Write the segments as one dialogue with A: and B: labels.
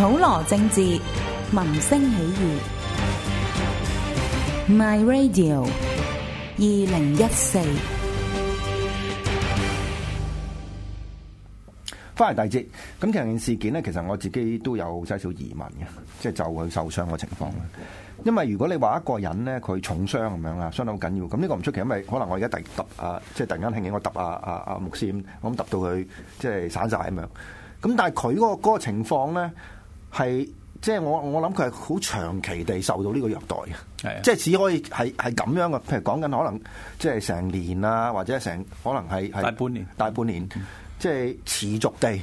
A: 普羅政治，民聲起義。My Radio 2014。
B: 翻嚟第二節，咁其實件事件咧，其實我自己都有些少疑問嘅，即係就佢受傷嘅情況啦。因為如果你話一個人咧，佢重傷咁樣啦，傷得好緊要，咁呢個唔出奇，因為可能我而家揼即係突然間興起，我揼阿牧師，我咁揼到佢即係散晒咁樣。咁但係佢嗰個情況咧，係即係我諗佢係好長期地受到呢個虐待嘅，即係只可以係咁樣嘅。譬如講緊可能即係成年啊，或者可能係大半年。即係持續地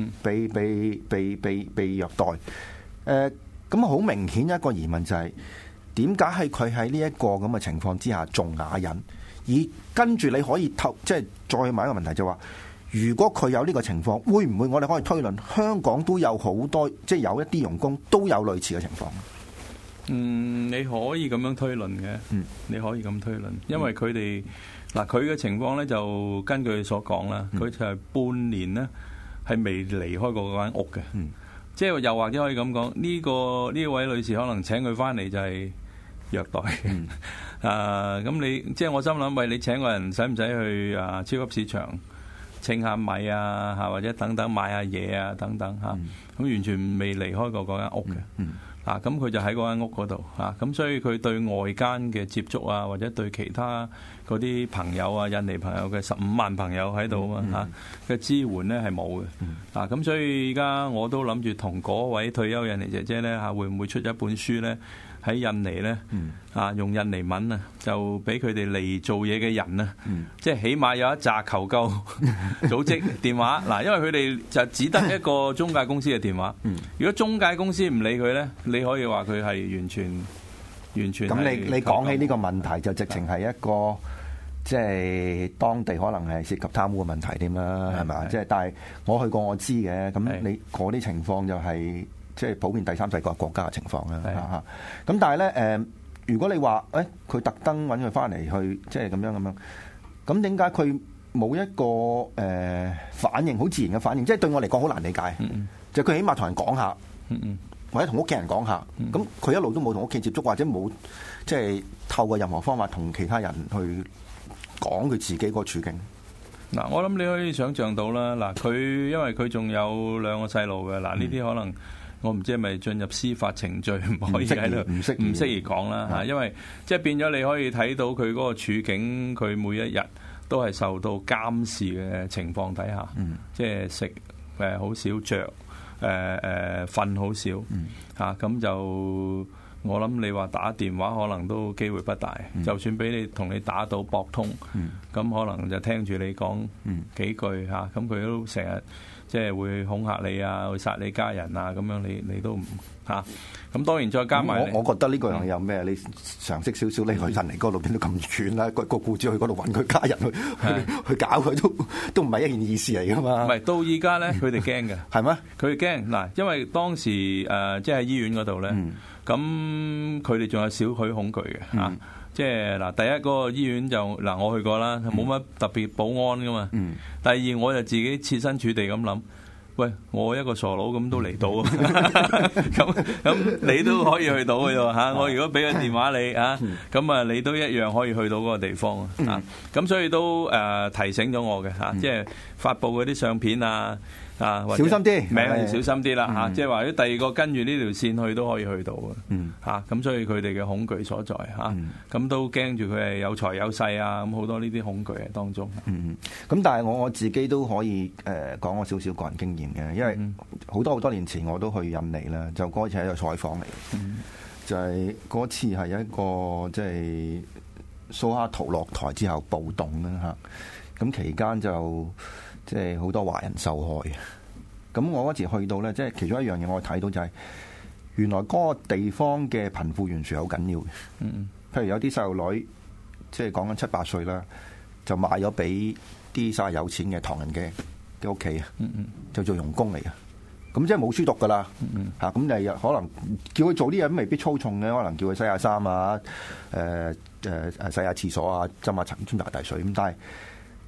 B: 被虐待，咁好明顯一個疑問就係點解係佢喺呢一個咁嘅情況之下仲啞忍，而跟住你可以即係再問一個問題就話，如果佢有呢個情況，會唔會我哋可以推論香港都有好多即係有一啲傭工都有類似嘅情況？
C: 你可以咁樣推論嘅，你可以咁推論，因為佢哋。嗱，佢嘅情況咧就根據佢所講啦，佢就係半年咧係未離開過嗰間屋嘅，即係又或者可以咁講，呢位女士可能請佢翻嚟就係虐待嘅，咁你即係我心諗，喂，你請個人使唔使去超級市場稱下米啊，或者等等買下嘢啊等等嚇，咁完全未離開過嗰間屋嘅。咁佢就喺嗰間屋嗰度，咁所以佢對外間嘅接觸啊，或者對其他嗰啲朋友啊，印尼朋友嘅15萬朋友喺度啊嘅支援咧係冇嘅，咁所以而家我都諗住同嗰位退休印尼姐姐咧會唔會出一本書咧喺印尼咧用印尼文啊，就俾佢哋嚟做嘢嘅人啊，即係起碼有一紮求救組織電話，因為佢哋就只得一個中介公司嘅電話，如果中介公司唔理佢咧，你可以話佢係完全。咁
B: 你講起呢個問題，就直情係一個即係當地可能係涉及貪污嘅問題添啦，係咪？即係但係我去過我知嘅，咁你嗰啲情況就係即係普遍第三世界國家嘅情況啦。咁但係咧如果你話佢特登揾佢翻嚟去即係咁樣，咁點解佢冇一個反應，好自然嘅反應？即係對我嚟講好難理解，就佢起碼同人講下。或者同屋企人講下，咁佢一路都冇同屋企接觸，或者冇即係透過任何方法同其他人去講佢自己個處境。
C: 嗱，我諗你可以想像到啦。嗱，佢因為佢仲有2個細路嘅，嗱呢啲可能我唔知係咪進入司法程序，唔可以喺度唔適宜講啦嚇。因為即係變咗你可以睇到佢嗰個處境，佢每一日都係受到監視嘅情況底下，即係食好少着。瞓好少咁就我諗你話打電話可能都機會不大，就算俾你同你打到駁通，咁可能就聽住你講幾句咁佢都成日即係會恐嚇你啊，會殺你家人啊，咁樣你都唔咁當然再加埋
B: 我覺得呢個人有咩？你常識少少，你去印尼嗰度邊度咁遠啦？個僱主去嗰度揾佢家人去搞佢都唔係一件易事嚟噶嘛？
C: 唔係到依家咧，佢哋驚嘅
B: 係咩？
C: 佢驚嗱，因為當時即係喺醫院嗰度咧，咁佢哋仲有少許恐懼嘅即係嗱，第一嗰個醫院就我去過啦，冇乜特別保安噶嘛。第二我就自己設身處地咁諗。喂，我一個傻佬咁都嚟到，咁你都可以去到嘅啫嚇。我如果俾個電話你咁你都一樣可以去到嗰個地方咁所以都提醒咗我嘅即係發布嗰啲相片小
B: 心啲，
C: 名要小心啲啦即係話如果第二個跟住呢條線去都可以去到咁所以佢哋嘅恐懼所在咁都驚住佢係有財有勢咁好多呢啲恐懼喺當中。
B: 咁但係我自己都可以講我少少個人經驗嘅，因為好多年前我都去印尼啦，就嗰次係一個採訪嚟嘅，就係嗰次係一個即係蘇哈圖落台之後暴動啦咁期間就即係好多華人受害。咁我嗰次去到咧，即係其中一樣嘢我睇到就係原來嗰個地方嘅貧富懸殊好緊要嘅。譬如有啲細路女，即係講緊7、8歲啦，就賣咗俾啲稍為有錢嘅唐人嘅屋企就做傭工嚟嘅。咁即係冇書讀噶啦咁你可能叫佢做啲嘢都未必粗重嘅，可能叫佢洗下衫洗下廁所啊，斟下塵、沖下大水咁，但係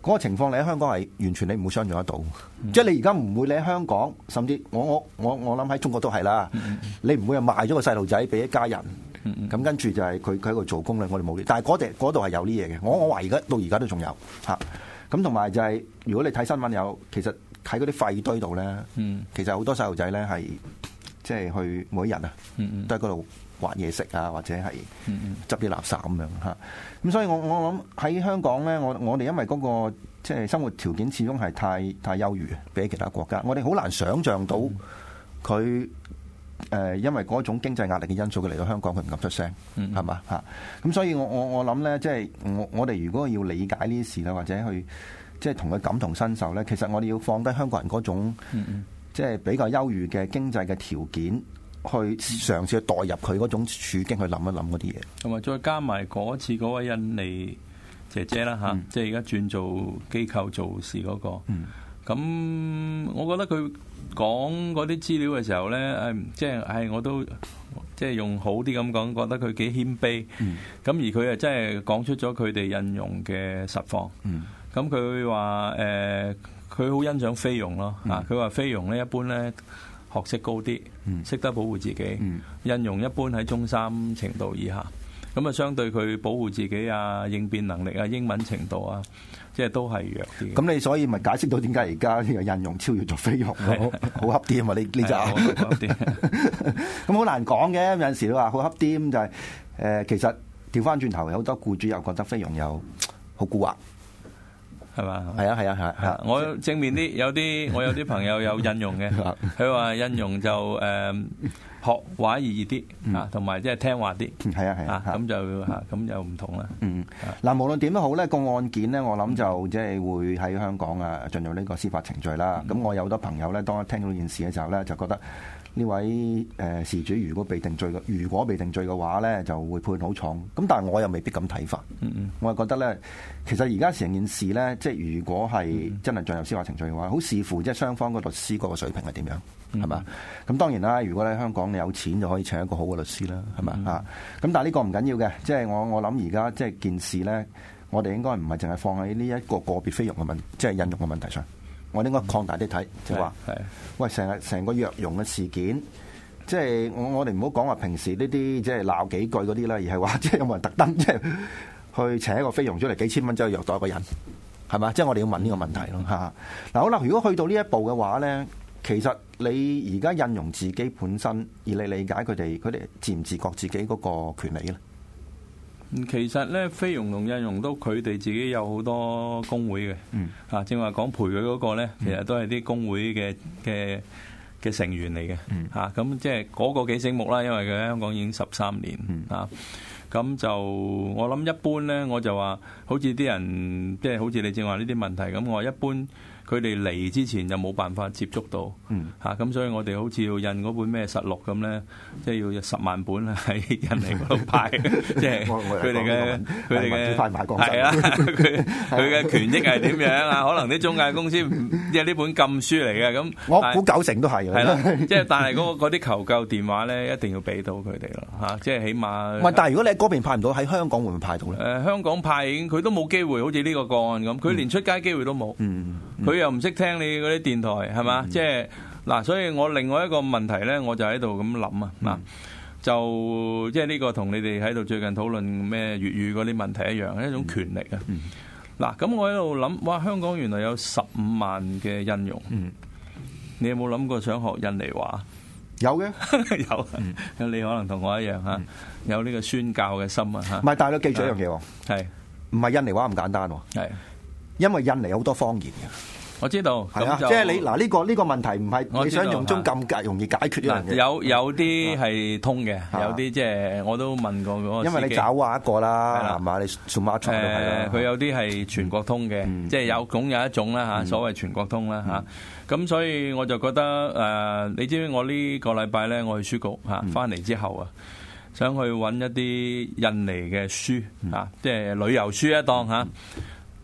B: 嗰個情況你喺香港係完全你唔會想象得到，即係你而家唔會你喺香港，甚至我諗喺中國都係啦，你唔會係賣咗個細路仔俾一家人，咁跟住就係佢喺度做工咧，我哋冇。但係嗰度係有啲嘢嘅，我懷疑到而家都仲有嚇。咁同埋就係如果你睇新聞有，其實喺嗰啲廢堆度咧，其實好多細路仔咧係即係去每一日啊，都喺嗰度挖嘢食啊，或者係執啲垃圾咁樣嚇。咁所以我諗喺香港咧，我哋因為嗰個即係生活條件始終係太優越，比起其他國家，我哋好難想像到佢因為嗰種經濟壓力嘅因素，佢嚟到香港佢唔敢出聲，係嘛嚇？咁所以我諗咧，即係我哋如果要理解呢啲事啦，或者去即係同佢感同身受咧，其實我哋要放低香港人嗰種即係比較優越嘅經濟嘅條件，去嘗試去代入佢嗰種處境去諗一諗嗰啲嘢，
C: 同埋再加埋嗰次嗰位印尼姐姐啦嚇，即係而家轉做機構做事嗰個。咁我覺得佢講嗰啲資料嘅時候咧，即係我都即係用好啲咁講，覺得佢幾謙卑。咁而佢啊真係講出咗佢哋印傭嘅實況。咁佢話佢好欣賞菲傭咯。佢話菲傭咧一般咧學識高啲，識得保護自己。印傭一般喺中三程度以下。咁啊，相對佢保護自己啊、應變能力啊、英文程度啊，即係都係弱啲。咁
B: 你所以咪解釋到點解而家呢個印傭超越咗菲傭咯？好恰啲啊嘛！呢就好啲。咁好難講嘅，有陣時你話好恰啲咁就係其實調翻轉頭有好多僱主又覺得菲傭又好蠱惑。
C: 係嘛？
B: 係啊！
C: 我正面啲，我有啲朋友有印傭嘅，佢話印傭就學話易啲啊，同埋即係聽話啲。
B: 係啊，
C: 咁就唔同啦。
B: 嗱，無論點都好咧，個案件咧，我諗就即係會喺香港啊進入呢個司法程序啦。咁我有好多朋友咧，當聽到呢件事嘅時候咧，就覺得呢位事主如果被定罪嘅話咧，就會判好重。咁但係我又未必咁睇法。我係覺得咧，其實而家成件事咧，即係如果係真係進入司法程序嘅話，好視乎即係雙方個律師嗰個水平係點樣，係嘛？咁當然啦，如果喺香港你有錢就可以請一個好嘅律師啦，係嘛啊？咁但係呢個唔緊要嘅，即係我諗而家即係件事咧，我哋應該唔係淨係放喺呢一個個別菲傭嘅即係印傭嘅問題上。我應該擴大啲睇，就話，喂，成個藥傭嘅事件，即係我哋唔好講話平時呢啲即係鬧幾句嗰啲啦，而係話即係有冇人特登即係去請一個菲傭出嚟幾千蚊之後虐待一個人，係嘛？即係我哋要問呢個問題咯嚇。嗱好啦，如果去到呢一步嘅話咧，其實你而家印傭自己本身，而你理解佢哋自唔自覺自己嗰個權利咧？
C: 其實咧，菲傭同印傭都佢哋自己有好多工會嘅，正話講陪佢嗰個咧，其實都係啲工會嘅成員嚟嘅，咁即係嗰個幾醒目啦，因為佢喺香港已經13年，咁就我諗一般咧，我就話好似啲人即係好似你正話呢啲問題咁，我話一般。佢哋嚟之前就冇辦法接觸到，咁所以我哋好似要印嗰本咩實錄咁咧，即係要10萬本喺印尼嗰度派，即係佢哋嘅係啊，佢嘅權益係點樣啊？可能啲中介公司即係呢本禁書嚟嘅，咁
B: 我估90%都係
C: 啦，即係但係嗰啲求救電話咧，一定要俾到佢哋咯，即係起碼。
B: 喂，但係如果你喺嗰邊派唔到，喺香港會唔會派到咧？
C: 香港派已經佢都冇機會，好似呢個個案咁，佢連出街機會都冇。佢又唔識聽你嗰啲電台係嘛？即係嗱，所以我另外一個問題咧，我就喺度咁諗啊，就即係呢個同你哋喺度最近討論咩粵語嗰啲問題一樣，係一種權力啊。嗱，咁我喺度諗，哇！香港原來有15萬嘅印傭，你有冇諗過想學印尼話？
B: 有嘅，
C: 有，你可能同我一樣嚇，有呢個宣教嘅心啊嚇。
B: 唔係，但係你記住一樣嘢喎，
C: 係
B: 唔係印尼話咁簡單喎？係。因為印尼好多方言嘅，
C: 我知道，
B: 係啊，即係你嗱呢個問題唔係你想象中咁容易解決一樣嘢。
C: 有啲係通嘅，有啲即係我都問過嗰個。因
B: 為你爪哇一個啦，係嘛？你數碼都係啦。
C: 佢有啲係全國通嘅，即係總有一種啦嚇，所謂全國通啦嚇。咁所以我就覺得你知唔知我呢個禮拜咧，我去書局嚇，翻嚟之後啊，想去揾一啲印尼嘅書嚇，即係旅遊書一檔嚇。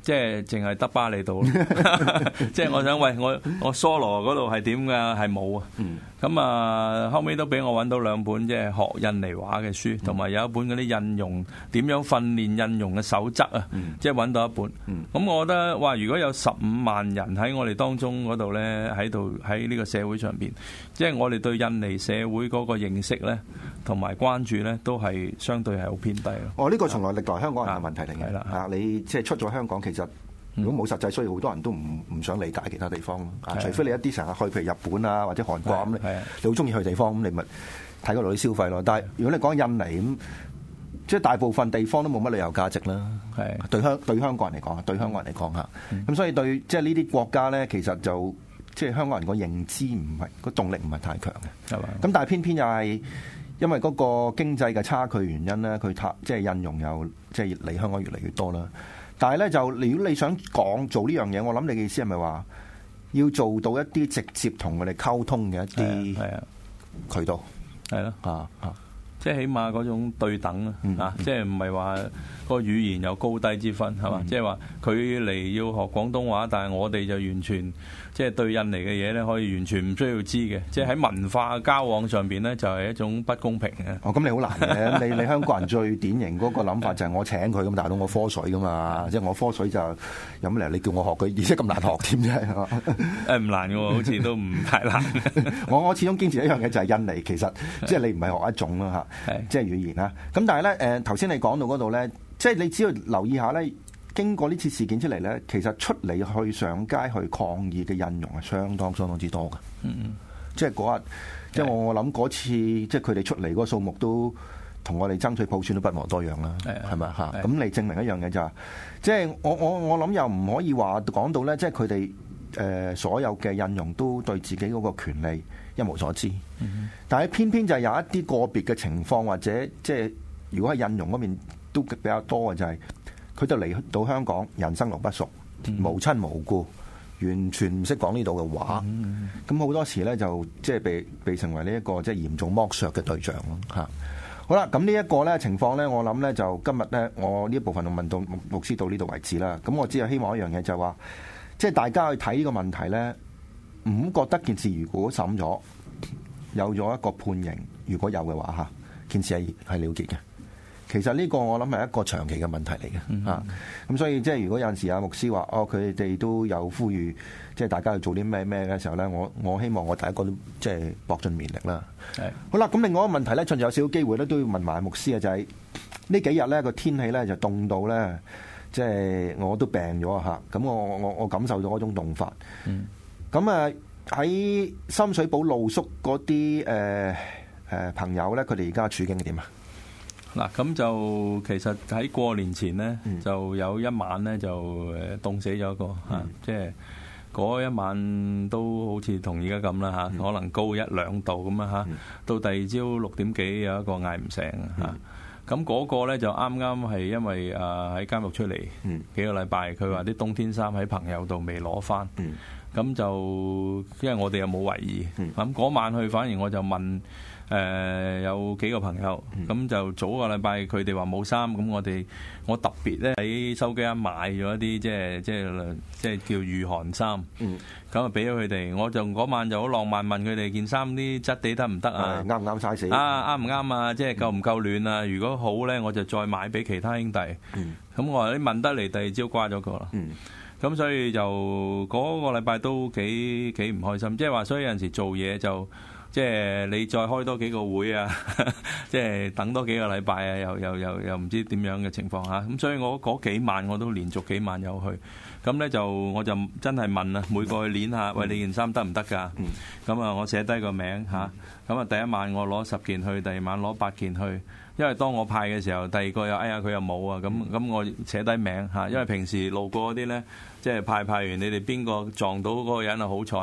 C: 即係淨係得巴厘島，即係我想喂我梭羅嗰度係點㗎？係冇啊。咁啊後尾都俾我揾到2本即係學印尼話嘅書，同埋有一本嗰啲印傭點樣訓練印傭嘅守則啊，即係揾到一本。咁我覺得哇，如果有15萬人喺我哋當中嗰度咧，喺呢個社會上邊，即係我哋對印尼社會嗰個認識咧，同埋關注咧，都係相對係好偏低咯。
B: 呢個從來歷來香港人嘅問題嚟嘅。
C: 係啦，
B: 啊，你即係出咗香港，其實如果冇實際需要，好多人都唔想理解其他地方咯。啊，除非你一啲成日去，譬如日本啊或者韓國咁，你好中意去地方咁，你咪睇嗰度啲消費咯。但係如果你講印尼咁，即係大部分地方都冇乜旅遊價值啦。係對香港人嚟講嚇，咁所以對即係呢啲國家咧，其實就即係香港人個認知唔係個動力唔係太強嘅。係嘛？咁但係偏偏又係因為嗰個經濟嘅差距原因咧，佢即係印傭又即係嚟香港越嚟越多啦。但係咧就如果你想做呢樣嘢，我諗你嘅意思係咪話要做到一啲直接同佢哋溝通嘅一啲渠道？係咯，即係起碼嗰種對等啊，即係唔係話個語言有高低之分係嘛？即係話佢嚟要學廣東話，但係我哋就完全即係對印尼嘅嘢咧，可以完全唔需要知嘅。即係喺文化交往上邊咧，就係一種不公平嘅。哦，咁你好難嘅。你香港人最典型嗰個諗法就係我請佢咁，大佬我科水噶嘛，即係我科水就有乜理由你叫我學佢，而且咁難學添啫。誒唔難嘅喎，好似都唔太難。我始終堅持一樣嘢就係印尼其實即係你唔係學一種啦嚇，即係語言啦。咁但係咧頭先你講到嗰度咧，即係你只要留意下咧。經過呢次事件出嚟咧，其實出嚟去上街去抗議嘅印傭係相當之多嘅。即係嗰日，即係我諗嗰次，即係佢哋出嚟嗰個數目都同我哋爭取普選都不遑多讓啦。係咪嚇？咁你證明一樣嘢就係，即係我諗又唔可以話講到咧，即係佢哋所有嘅印傭都對自己嗰個權利一無所知。但係偏偏就係有一啲個別嘅情況，或者即係如果係印傭嗰邊都比較多嘅就係。佢就嚟到香港，人生路不熟，無親無故，完全唔識講呢度嘅話。咁好多時咧就即係被成為呢一個即係嚴重剝削嘅對象咯嚇。好啦，咁呢一個咧情況咧，我諗咧就今日咧我呢一部分就問到牧師到呢度為止啦。咁我只係希望一樣嘢就係話，即係大家去睇呢個問題咧，唔好覺得件事如果審咗有咗一個判刑，如果有嘅話嚇，件事係了結嘅。其實呢個我諗係一個長期嘅問題嚟嘅嚇，咁所以即係如果有陣時阿牧師話佢哋都有呼籲，即係大家去做啲咩嘅時候咧，我希望我第一個都即係搏盡綿力啦。係好啦，咁另外一個問題咧，趁住有少少機會咧，都要問埋牧師啊，就係呢幾日咧個天氣咧就凍到咧，即係我都病咗嚇，咁我感受到嗰種凍法。咁啊喺深水埗露宿嗰啲朋友咧，佢哋而家處境係點啊？嗱，咁就其實喺過年前呢，就有一晚呢，就凍死咗一個嚇，即係嗰一晚都好似同而家咁啦嚇，可能高1-2度咁啊嚇，到第二朝6點幾有一個嗌唔醒嚇，咁嗰個呢，就啱啱係因為喺監獄出嚟幾個禮拜，佢話啲冬天衫喺朋友度未攞翻，咁就因為我哋又冇懷疑，咁嗰晚去反而我就問。有幾個朋友，咁就早個禮拜佢哋話冇衫，咁我特別咧喺收機間買咗一啲即係叫御寒衫，咁啊俾咗佢哋。我就嗰晚就好浪漫問佢哋件衫啲質地得唔得啊？啱唔啱 size？啱唔啱啊？即係夠唔夠暖啊？如果好咧，我就再買俾其他兄弟。咁我話你問得嚟，第二朝瓜咗個啦。咁所以就嗰個禮拜都幾唔開心，即係話所以有陣時做嘢就。即係你再開多幾個會啊，即係等多幾個禮拜啊，又唔知點樣嘅情況嚇。咁所以我嗰幾晚我都連續幾晚有去。咁咧我就真係問啊，每個去攣下，喂，你件衫得唔得㗎？咁啊我寫低個名嚇。咁啊第一晚我攞10件去，第二晚攞8件去。因為當我派嘅時候，第二個又佢又冇啊。咁我寫低名嚇。因為平時路過嗰啲咧，即係派完你哋邊個撞到嗰個人啊好彩。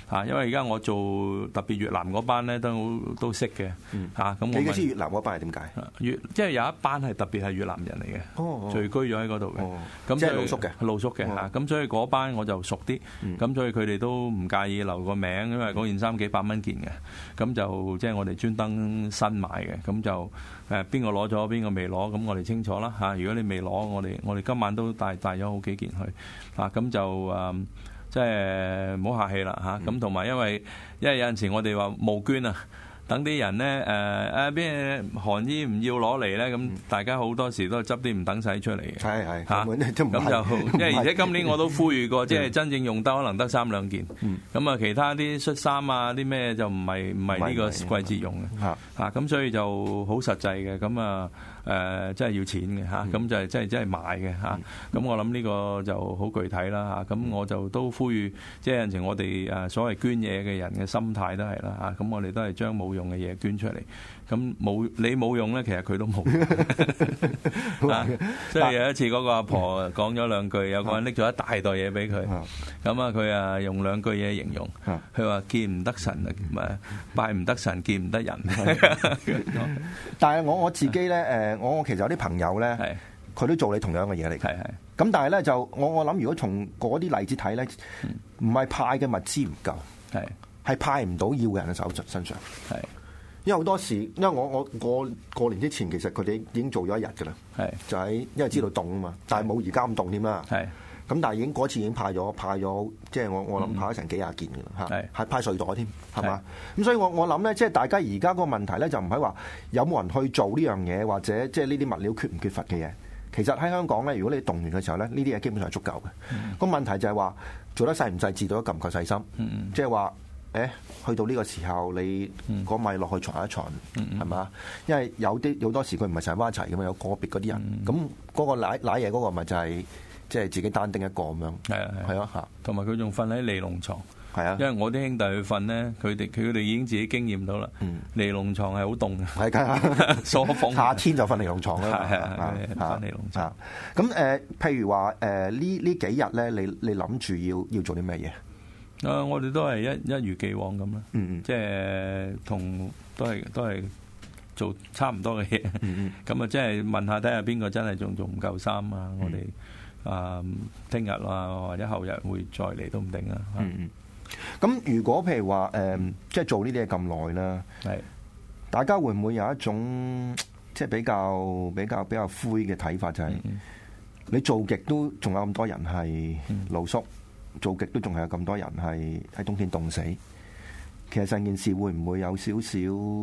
C: 嚇，因為而家我做特別越南嗰班咧都識嘅嚇。咁
B: 你知越南嗰班係點解？
C: 即係有一班係特別係越南人嚟嘅，聚居咗喺嗰度嘅。咁
B: 即係露宿嘅，
C: 露宿嘅嚇。咁所以嗰班我就熟啲。咁所以佢哋都唔介意留個名，因為嗰件衫幾百蚊件嘅。咁就即係我哋專登新買嘅。咁就邊個攞咗，邊個未攞，咁我哋清楚啦嚇。如果你未攞，我哋今晚都帶咗好幾件去嚇。咁就即係唔好客氣啦嚇。咁同埋因為有陣時我哋話募捐啊。等啲人咧邊韓衣唔要攞嚟咧，咁大家好多時都係執啲唔等使出嚟嘅。
B: 係
C: 嚇，咁就因為而且今年我都呼籲過，即係真正用得可能得3-2件。咁啊，其他啲恤衫啊啲咩就唔係呢個季節用嘅。嚇，咁所以就好實際嘅。咁啊真係要錢嘅嚇，咁就係真係買嘅嚇。咁我諗呢個就好具體啦嚇。咁我就都呼籲，即係有陣時我哋所謂捐嘢嘅人嘅心態都係啦嚇。咁我哋都係將冇用嘅嘢捐出嚟，咁你冇用咧，其實佢都冇用。即係有一次嗰個阿婆講咗兩句，有個人拎咗一大袋嘢俾佢，咁啊佢用兩句嘢形容，佢話見唔得神啊，拜唔得神，見唔得人。
B: 但係我自己咧，我其實有啲朋友咧，佢都做你同樣嘅嘢嚟嘅。咁但係咧就我諗，如果從嗰啲例子睇咧，唔係派嘅物資唔夠，係派唔到要嘅人嘅身上。因為好多時，因為我過年之前，其實佢哋已經做咗一日㗎啦。就喺因為知道凍啊嘛，但係冇而家咁凍添啦。咁但係已經嗰次已經派咗，即係我諗派咗成幾廿件㗎啦嚇，係派睡袋添，係嘛？咁所以我諗咧，即係大家而家個問題咧，就唔係話有冇人去做呢樣嘢，或者即係呢啲物料缺唔缺乏嘅嘢。其實喺香港咧，如果你動員嘅時候咧，呢啲嘢基本上係足夠嘅。個問題就係話做得細唔細緻，做得夠唔夠細心，即係話。去到呢個時候，你個米落去藏一藏，係嘛？因為有好多時佢唔係成班一齊嘅嘛，有個別嗰啲人，咁嗰個攋嘢嗰個咪就係即係自己單丁一個咁樣。係啊嚇，同埋佢仲瞓喺尼龍床。係啊，因為我啲兄弟去瞓咧，佢哋已經自己經驗到啦。尼龍床係好凍嘅，係㗎，疏風。夏天就瞓尼龍床啦，瞓尼龍床。咁譬如話呢幾日咧，你諗住要做啲咩嘢？
C: 我哋都係一如既往咁啦，即係都係做差唔多嘅嘢，咁啊即係問下睇下邊個真係仲唔夠衫啊！我哋聽日啊或者後日會再嚟都唔定啊。
B: 咁如果譬如話即係做呢啲嘢咁耐啦，大家會唔會有一種即係比較灰嘅睇法，就係你做極都仲有咁多人係露宿？做極都仲係有咁多人係喺冬天凍死，其實成件事會唔會有少少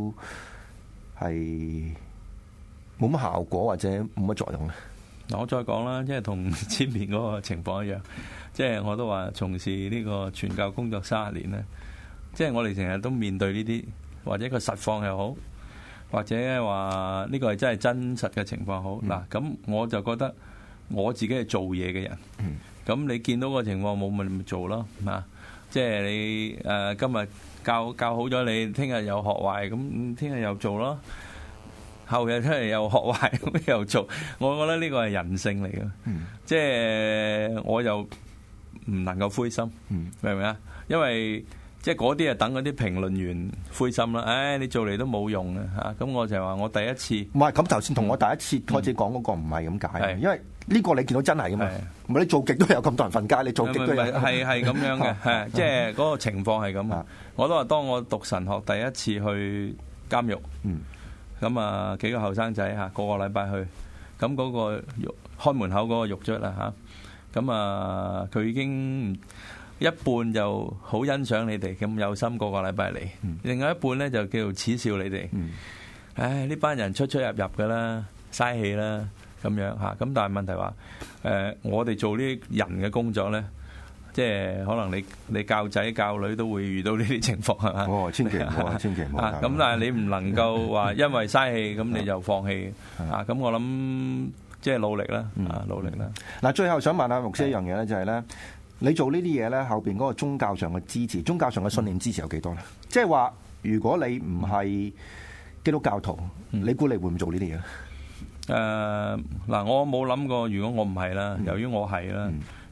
B: 係冇乜效果或者冇乜作用咧？
C: 嗱，我再講啦，即係同前面嗰個情況一樣，即係我都話從事呢個傳教工作30年咧，即係我哋成日都面對呢啲，或者個實況又好，或者話呢個係真實嘅情況好。嗱，咁我就覺得我自己係做嘢嘅人。咁你見到個情況冇咪做咯，即係你今日教好咗你，聽日又學壞，咁聽日又做咯，後日出嚟又學壞，咁又做。我覺得呢個係人性嚟嘅，即係我又唔能夠灰心，明唔明啊？因為即係嗰啲等嗰啲評論員灰心啦，你做嚟都冇用嘅嚇。咁我就話我第一次
B: 唔係咁頭先同我第一次開始講嗰個唔係咁解，因為呢個你見到真係噶嘛？唔係你做極都有咁多人瞓街，你做極都有
C: 係咁樣嘅，係即係嗰個情況係咁啊！我都話當我讀神學第一次去監獄，咁啊幾個後生仔嚇，個禮拜去，咁嗰個開門口嗰個獄卒啦嚇，咁啊佢已經一半就好欣賞你哋咁有心，個禮拜嚟，另外一半咧就叫做恥笑你哋。唉，呢班人出入噶啦，嘥氣啦。咁樣嚇，咁但係問題話，我哋做呢啲人嘅工作咧，即係可能你教仔教女都會遇到呢啲情況係嘛？
B: 哦，千祈唔好，千祈唔好。
C: 咁但係你唔能夠話因為嘥氣咁你就放棄啊！咁我諗即係努力啦，努力啦。
B: 嗱，最後想問下牧師一樣嘢咧，就係咧，你做呢啲嘢咧，後邊嗰個宗教上嘅支持、宗教上嘅信念支持有幾多咧？即係話，如果你唔係基督教徒，你估你會唔做呢啲嘢？
C: 嗱，我冇諗過，如果我唔係啦，由於我係啦，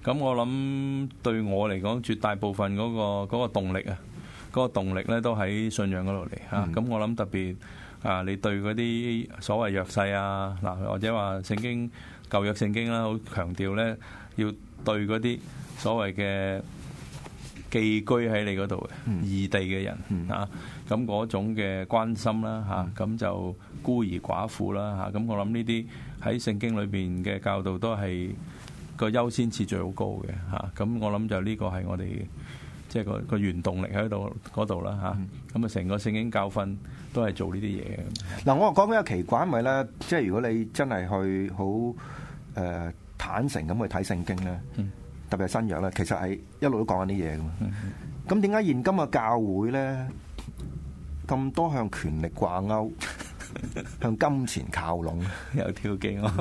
C: 咁我諗對我嚟講，絕大部分嗰個動力啊，嗰個動力咧都喺信仰嗰度嚟嚇。咁我諗特別你對嗰啲所謂弱勢啊，嗱或者話聖經舊約聖經啦，好強調咧要對嗰啲所謂嘅寄居喺你嗰度嘅異地嘅人啊，咁嗰種嘅關心啦嚇，咁就孤兒寡婦啦嚇，咁我諗呢啲喺聖經裏邊嘅教導都係個優先次序好高嘅嚇，咁我諗就呢個係我哋即係個原動力喺度嗰度啦嚇，咁啊成個聖經教訓都係做呢啲嘢嘅。
B: 嗱，我講比較奇怪，因為咧，即係如果你真係去好坦誠咁去睇聖經咧，特別係新約咧，其實係一路都講緊啲嘢噶嘛。咁點解現今嘅教會咧咁多向權力掛鈎？向金錢靠攏，
C: 有挑機我。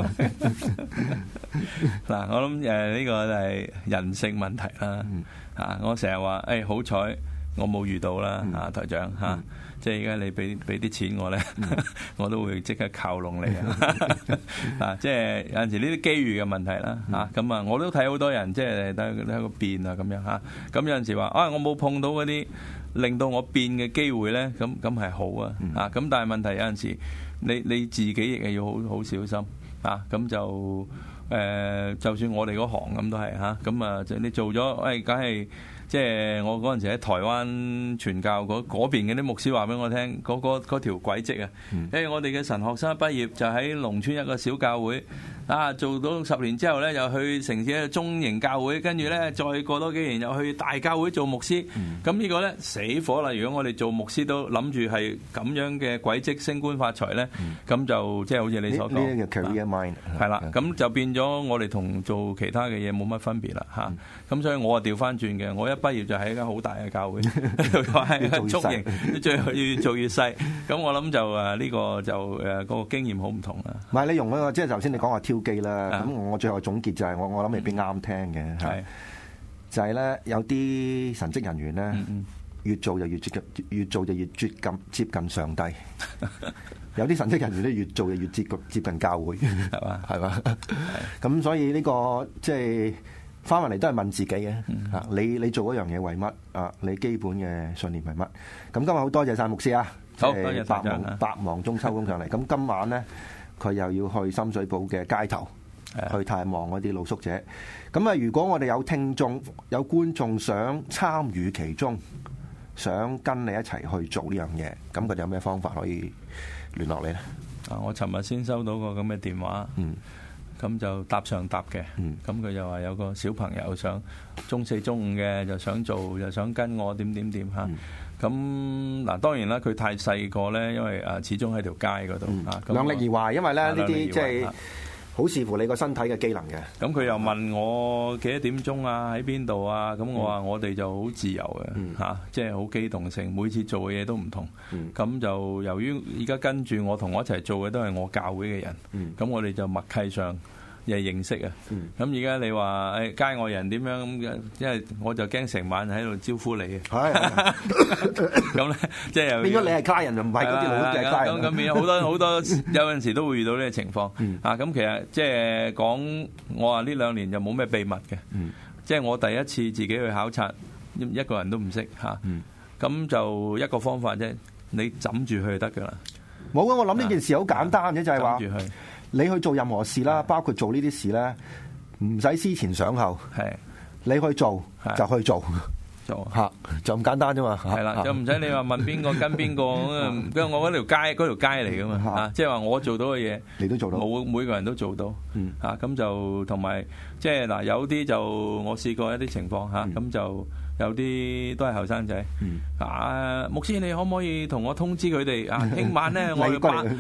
C: 嗱，我諗呢個就係人性問題啦。我成日話好彩我冇遇到啦，台長嚇。即係而家你俾啲錢我咧，我都會即刻靠攏你啊！即係有陣時呢啲機遇嘅問題啦嚇。咁啊，我都睇好多人即係喺個變啊咁樣嚇。咁有陣時話我冇碰到嗰啲令到我變嘅機會咧，咁係好啊嚇。咁但係問題有陣時你自己亦係要好小心啊。咁就就算我哋嗰行咁都係嚇。咁啊，你做咗梗係。即係我嗰陣時喺台灣傳教嗰邊嘅啲牧師話俾我聽，嗰條軌跡啊，我哋嘅神學生畢業就喺農村一個小教會做到10年之後咧，又去城市一個中型教會，跟住咧再過多幾年又去大教會做牧師。咁呢個咧死火啦！如果我哋做牧師都諗住係咁樣嘅軌跡升官發財咧，咁就即係好似你所講，
B: 呢個 career mind
C: 係啦，咁就變咗我哋同做其他嘅嘢冇乜分別啦嚇。咁所以我調翻轉嘅，我一畢業就喺一間好大嘅教會，係中型，越做越細。咁我諗就呢個就個經驗好唔同啦。
B: 唔係你用嗰個，即係頭先你講話挑機啦。咁我最後總結就係我諗未必啱聽嘅係，就係咧有啲神職人員咧越做就越接近上帝，有啲神職人員咧越做就越接近教會，係嘛？咁所以呢個即係。翻返嚟都係問自己嘅嚇，你做嗰樣嘢為乜啊？你基本嘅信念係乜？咁今日好多謝晒牧師啊！
C: 好多謝
B: 百忙中抽工上嚟。咁今晚咧，佢又要去深水埗嘅街頭去探望嗰啲露宿者。咁啊，如果我哋有聽眾、有觀眾想參與其中，想跟你一齊去做呢樣嘢，咁佢哋有咩方法可以聯絡你咧？
C: 我尋日先收到個咁嘅電話。咁就搭上搭嘅，咁佢就話有個小朋友想中4、中5嘅，就想做，又想跟我點嚇。咁嗱當然啦，佢太細個咧，因為始終喺條街嗰度量力而為，因為咧呢啲即係好視乎你個身體嘅機能嘅。咁佢又問我幾多點鐘啊，喺邊度啊？咁我話我哋就好自由嘅嚇，即係好機動性，每次做嘅嘢都唔同。咁就由於而家跟住我同我一齊做嘅都係我教會嘅人，咁我哋就默契上又係認識啊。咁而家你話街外人點樣咁嘅？因為我就驚成晚喺度招呼你嘅。咁咧即係變咗你係家人，就唔係嗰啲老嘅家人。咁變咗好多有陣時都會遇到呢個情況。咁其實即係講我話呢2年就冇咩秘密嘅。即係我第一次自己去考察，一個人都唔識嚇。咁就一個方法啫，你枕住去就得㗎啦。冇啊！我諗呢件事好簡單嘅，就係話你去做任何事啦，包括做呢啲事咧，唔使思前想後。係你去做就去做嚇，就咁簡單啫嘛。係啦，就唔使你話問邊個跟邊個咁。因為我嗰條街嚟㗎嘛嚇，即係話我做到嘅嘢，你都做到，冇每個人都做到嚇。咁就同埋即係嗱，有啲就我試過一啲情況嚇，咁就。有啲都係後生仔，牧師你可唔可以同我通知佢哋聽晚咧我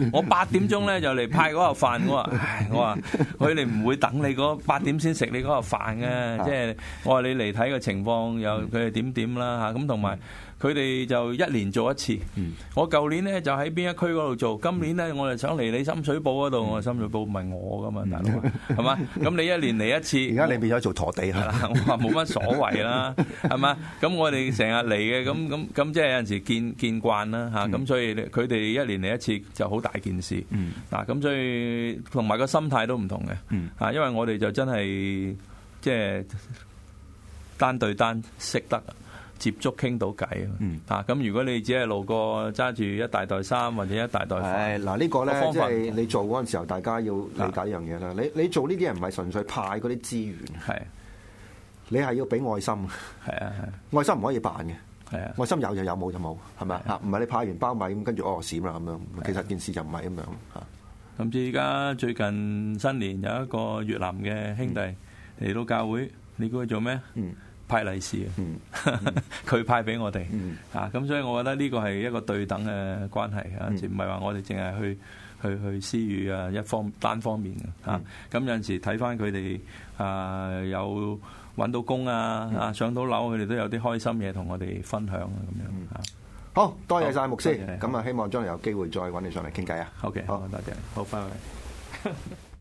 C: 8點鐘咧就嚟派嗰盒飯。我話佢哋唔會等你嗰8點先食你嗰盒飯嘅，即係我話你嚟睇個情況又佢哋點啦嚇。咁同埋佢哋就1年做一次。我舊年咧就喺邊一區嗰度做，今年咧我哋想嚟你深水埗嗰度。我話深水埗唔係我噶嘛，大佬係嘛？咁你1年嚟一次，而家你變咗做陀地係啦。我話冇乜所謂啦，係嘛？咁我哋成日嚟嘅，咁即係有陣時見慣啦嚇。咁所以佢哋1年嚟一次就好大件事。嗱咁所以同埋個心態都唔同嘅嚇，因為我哋就真係即係單對單識得接觸傾到偈啊！咁如果你只係路過揸住一大袋衫或者一大袋飯，
B: 嗱呢個咧，即係你做嗰陣時候，大家要理解呢樣嘢啦。你做呢啲嘢唔係純粹派嗰啲資源，係你係要俾愛心，係愛心唔可以扮嘅，係愛心有就有，冇就冇，係咪啊？唔係你派完包米咁跟住閃啦咁樣，其實件事就唔係咁樣嚇。甚至而家最近新年有一個越南嘅兄弟嚟到教會，你估佢做咩？派利是佢派俾我哋咁所以我覺得呢個係一個對等嘅關係啊，唔係話我哋淨係去施予啊單方面嘅咁有陣時睇翻佢哋有揾到工上到樓，佢哋都有啲開心嘢同我哋分享咁樣好多謝晒牧師，咁希望將來有機會再揾你上嚟傾偈啊。OK，好多謝，好，拜拜。